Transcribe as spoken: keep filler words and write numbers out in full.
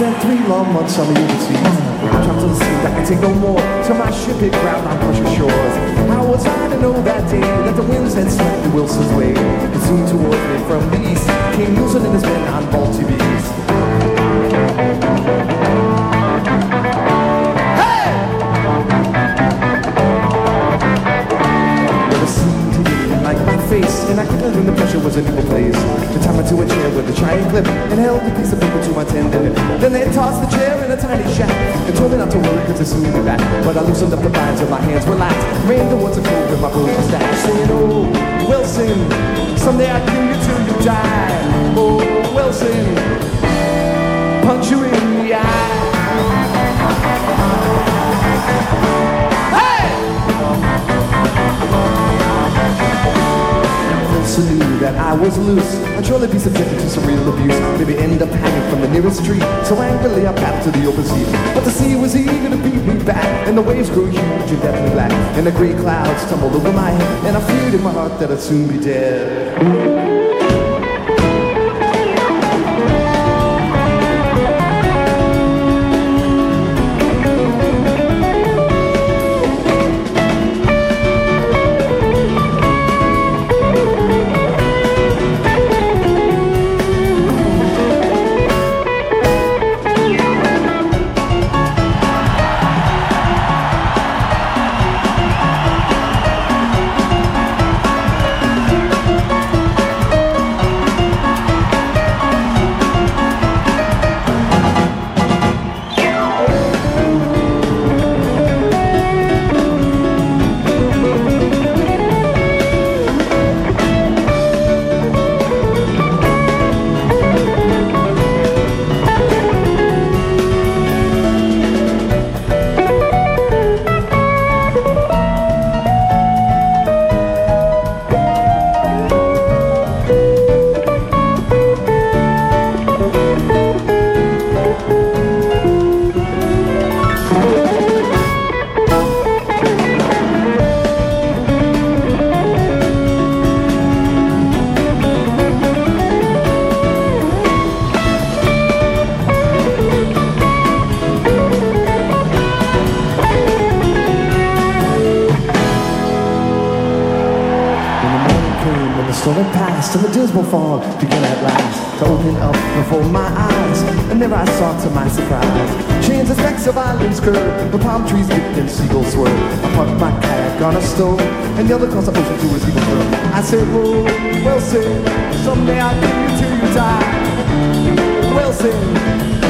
spent three long months on the overseas. I dropped to the sea, I could take no more. Till my ship hit ground on pressure shores. How was I to know that day that the winds had swept the Wilson's way? And soon towards me from the east came Wilson and his men on Balti bees. Hey! Well, the sea didn't like my face, and I could learn the pressure was a new place. The time I to a chair with a giant clip and held a piece of paper to my tendon. Then they tossed the chair in a tiny shack and told me not to worry because they'll soon be back. But I loosened up the binds and my hands relaxed. Ran towards a cold with my broken stash, saying, oh, Wilson, someday I'll kill you till you die. Oh, Wilson, punch you in the eye. Hey! Wilson knew that I was loose. I'd surely be subjected to some real abuse. Maybe end up hanging from the nearest tree. So angrily I paddled to the open sea. But the sea was eager to beat me back, and the waves grew huge and deathly black, and the gray clouds tumbled over my head, and I feared in my heart that I'd soon be dead. And the dismal fog began at last to open up before my eyes, and there I saw to my surprise chains and specks of islands curved, the palm trees dipped and seagulls swirled. I parked my kayak on a stone and yelled across the ocean to a sea girl. I said, whoa, Wilson, someday I'll kill you till you die. Wilson,